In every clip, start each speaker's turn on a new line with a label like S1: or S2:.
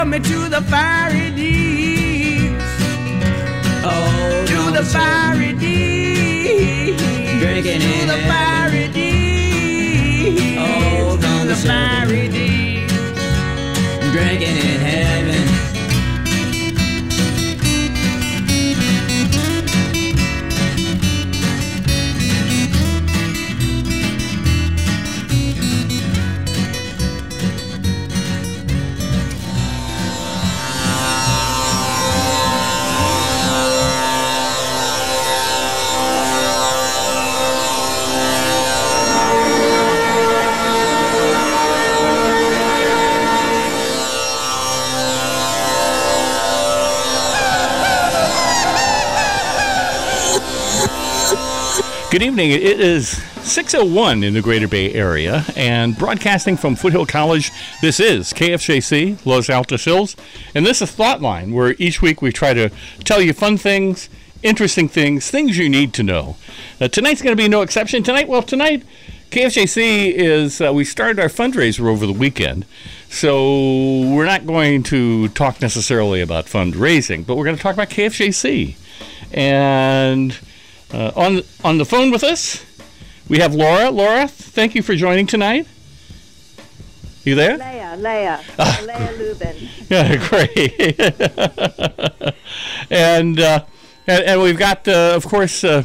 S1: me to the fiery deeps.
S2: Oh,
S1: to the fiery deeps.
S2: Drinking
S1: to
S2: in
S1: the fiery deeps.
S2: Oh,
S1: to the fiery deeps.
S2: Drinking in heaven.
S3: Good evening. It is 6:01 in the Greater Bay Area, and broadcasting from Foothill College, this is KFJC, Los Altos Hills, and this is Thoughtline, where each week we try to tell you fun things, interesting things, things you need to know. Tonight's going to be no exception. Tonight, KFJC is, we started our fundraiser over the weekend, so we're not going to talk necessarily about fundraising, but we're going to talk about KFJC. And on the phone with us, we have Laura. Laura, thank you for joining tonight. You there?
S4: Leah Lubin.
S3: Yeah, great. and we've got, of course, Sam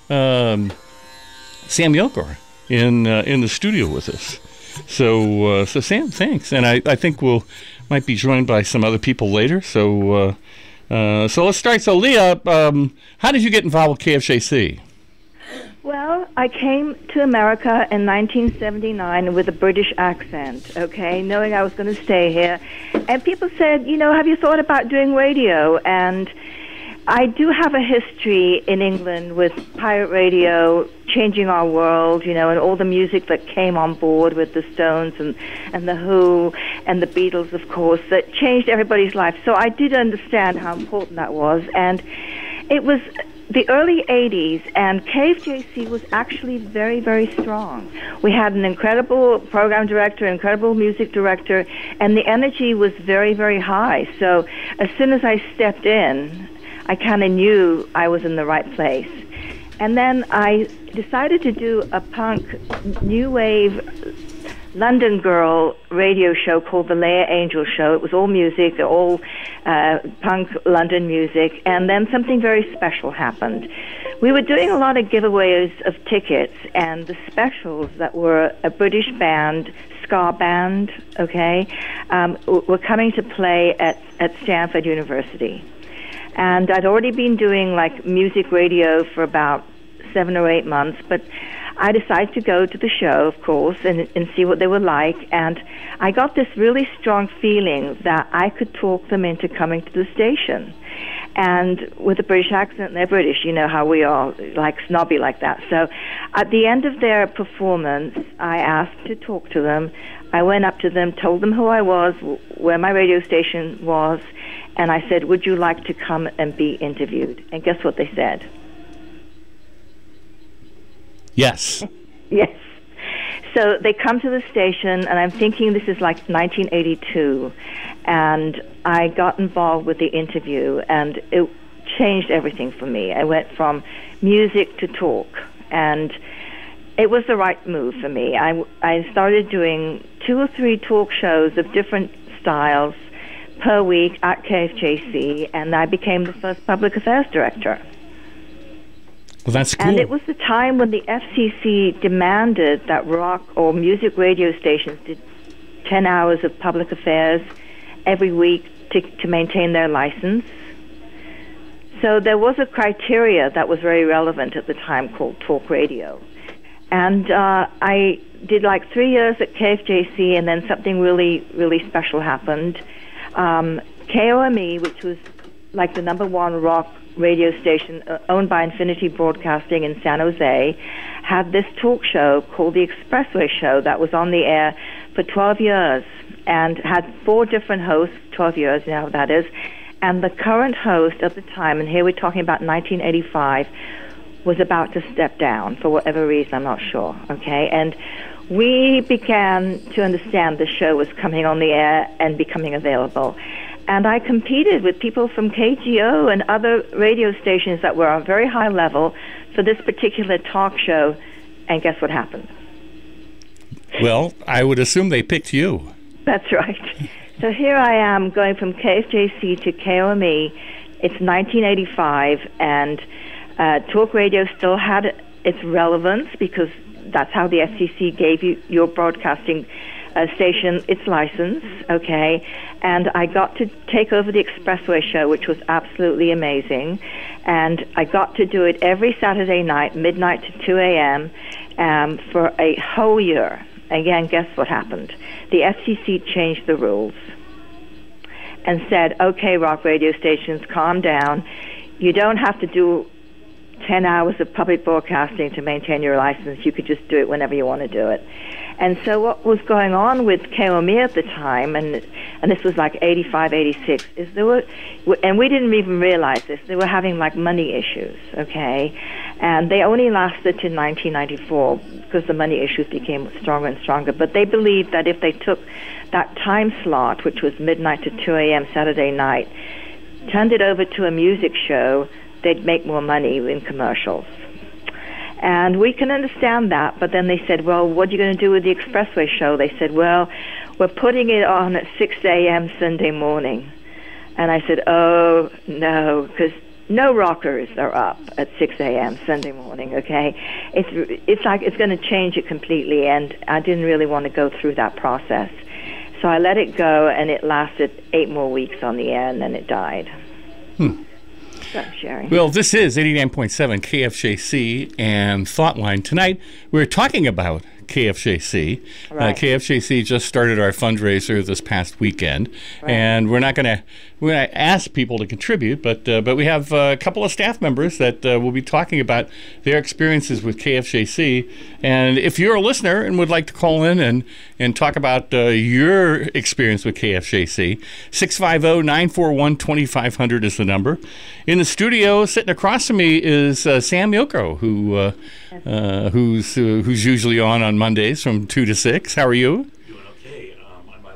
S3: Yokor in the studio with us. So Sam, thanks. And I think might be joined by some other people later. So let's start. So Leah, how did you get involved with KFJC?
S4: Well, I came to America in 1979 with a British accent, okay, knowing I was going to stay here. And people said, have you thought about doing radio? And I do have a history in England with pirate radio changing our world, and all the music that came on board with the Stones and the Who and the Beatles, of course, that changed everybody's life. So I did understand how important that was. And it was the early 80s, and KFJC was actually very, very strong. We had an incredible program director, incredible music director, and the energy was very, very high. So as soon as I stepped in, I kind of knew I was in the right place. And then I decided to do a punk, new wave, London girl radio show called the Leah Angel Show. It was all music, all punk London music. And then something very special happened. We were doing a lot of giveaways of tickets, and the specials that were a British band, ska band, okay, were coming to play at Stanford University. And I'd already been doing music radio for about 7 or 8 months, but I decided to go to the show, of course, and see what they were like. And I got this really strong feeling that I could talk them into coming to the station. And with a British accent, they're British, you know how we are, snobby like that. So at the end of their performance, I asked to talk to them. I went up to them, told them who I was, where my radio station was, and I said, would you like to come and be interviewed? And guess what they said?
S3: Yes.
S4: Yes. So they come to the station, and I'm thinking this is 1982, and I got involved with the interview, and it changed everything for me. I went from music to talk, and it was the right move for me. I started doing 2 or 3 talk shows of different styles per week at KFJC, and I became the first public affairs director.
S3: Well, that's cool.
S4: And it was the time when the FCC demanded that rock or music radio stations did 10 hours of public affairs every week to maintain their license. So there was a criteria that was very relevant at the time called talk radio. And I did 3 years at KFJC, and then something really, really special happened. KOME, which was the #1 rock radio station owned by Infinity Broadcasting in San Jose, had this talk show called The Expressway Show that was on the air for 12 years and had 4 different hosts, 12 years, you know how that is. And the current host at the time, and here we're talking about 1985, was about to step down for whatever reason, I'm not sure, okay? And we began to understand the show was coming on the air and becoming available. And I competed with people from KGO and other radio stations that were on a very high level for this particular talk show. And guess what happened?
S3: Well, I would assume they picked you.
S4: That's right. So here I am going from KFJC to KOME. It's 1985, and talk radio still had its relevance because that's how the FCC gave you your broadcasting station its license, okay? And I got to take over the Expressway show, which was absolutely amazing. And I got to do it every Saturday night, midnight to 2 a.m., for a whole year. Again, guess what happened? The FCC changed the rules and said, okay, rock radio stations, calm down. You don't have to do 10 hours of public broadcasting to maintain your license. You could just do it whenever you want to do it. And so what was going on with KOME at the time, and this was like 85, 86, is there were, and we didn't even realize this, they were having like money issues, okay? And they only lasted to 1994 because the money issues became stronger and stronger. But they believed that if they took that time slot, which was midnight to 2 a.m. Saturday night, turned it over to a music show, they'd make more money in commercials. And we can understand that, but then they said, well, what are you going to do with the Expressway show? They said, well, we're putting it on at 6 a.m. Sunday morning. And I said, oh, no, because no rockers are up at 6 a.m. Sunday morning, okay? It's like it's going to change it completely, and I didn't really want to go through that process. So I let it go, and it lasted 8 more weeks on the air, and then it died. So, Sherry.
S3: Well, this is 89.7 KFJC and Thoughtline. Tonight, we're talking about KFJC.
S4: Right.
S3: KFJC just started our fundraiser this past weekend,
S4: Right.
S3: and we're going to ask people to contribute, but we have a couple of staff members that will be talking about their experiences with KFJC. And if you're a listener and would like to call in and talk about your experience with KFJC, 650-941-2500 is the number. In the studio, sitting across from me is Sam Yoko, who's usually on Mondays from 2 to 6. How are you?
S5: Doing okay. Am I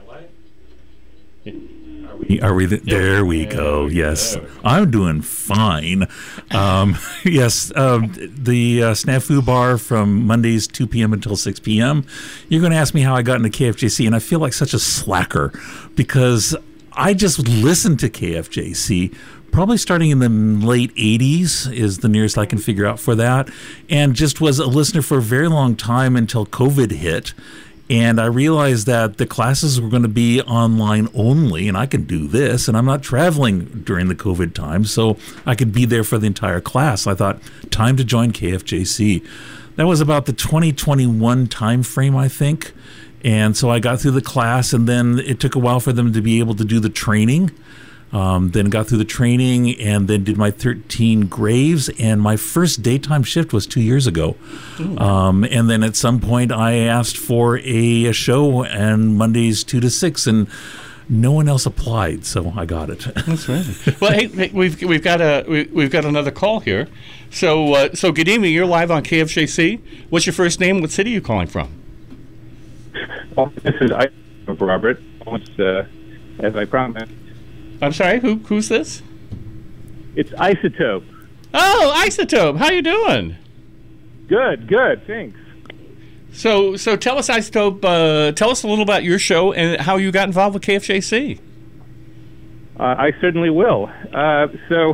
S5: live? Are we there we go. Yes. I'm doing fine. Yes, the Snafu Bar from Mondays 2 p.m. until 6 p.m. You're going to ask me how I got into KFJC, and I feel like such a slacker because I just listened to KFJC probably starting in the late 80s is the nearest I can figure out for that, and just was a listener for a very long time until COVID hit. And I realized that the classes were going to be online only, and I can do this, and I'm not traveling during the COVID time, so I could be there for the entire class. I thought, time to join KFJC. That was about the 2021 time frame, I think. And so I got through the class, and then it took a while for them to be able to do the training. Then got through the training and then did my 13 graves, and my first daytime shift was 2 years ago. And then at some point I asked for a show and Mondays 2 to 6, and no one else applied, so I got it.
S3: That's right. Well, hey, we've got another call here. So good evening. You're live on KFJC. What's your first name? What city are you calling from?
S6: Well, this is Robert. As I promised.
S3: I'm sorry, who's this?
S6: It's Isotope.
S3: Oh, Isotope. How you doing?
S6: Good, thanks.
S3: So tell us, Isotope, tell us a little about your show and how you got involved with KFJC.
S6: I certainly will. So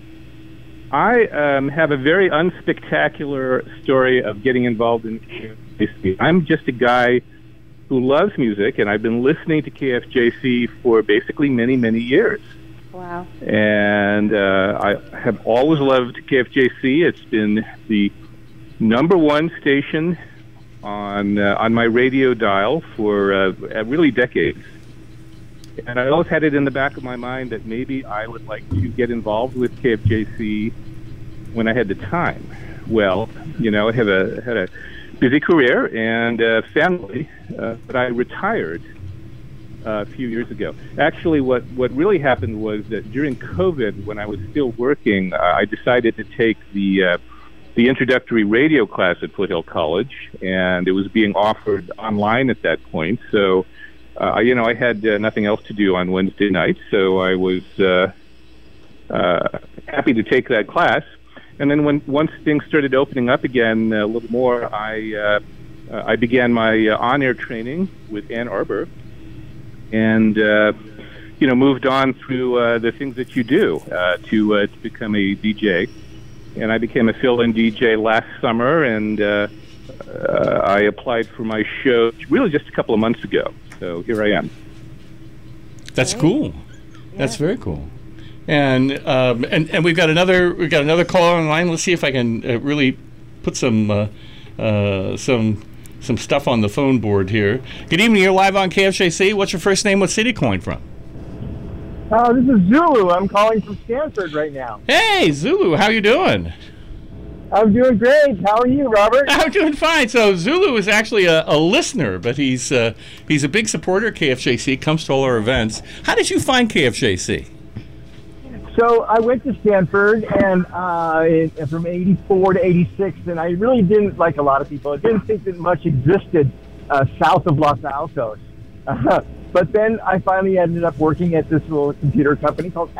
S6: I have a very unspectacular story of getting involved in KFJC. I'm just a guy who loves music, and I've been listening to KFJC for basically many, many years.
S4: Wow.
S6: And I have always loved KFJC. It's been the number one station on my radio dial for really decades. And I always had it in the back of my mind that maybe I would like to get involved with KFJC when I had the time. Well, I had a busy career and family, but I retired a few years ago. Actually, what really happened was that during COVID, when I was still working, I decided to take the the introductory radio class at Foothill College, and it was being offered online at that point. So, I had nothing else to do on Wednesday nights, so I was happy to take that class. And then once things started opening up again a little more, I began my on-air training with Ann Arbor, and moved on through the things that you do to become a DJ. And I became a fill-in DJ last summer, and I applied for my show really just a couple of months ago. So here I am.
S3: That's cool. That's very cool. And we've got another caller online. Let's see if I can really put some stuff on the phone board here. Good evening. You're live on KFJC. What's your first name? What city calling from?
S7: This is Zulu. I'm calling from Stanford right now.
S3: Hey, Zulu. How you doing?
S7: I'm doing great. How are you, Robert?
S3: I'm doing fine. So Zulu is actually a listener, but he's a big supporter of KFJC. Comes to all our events. How did you find KFJC?
S7: So I went to Stanford and from 84 to 86, and I really didn't, like a lot of people, I didn't think that much existed south of Los Altos. But then I finally ended up working at this little computer company called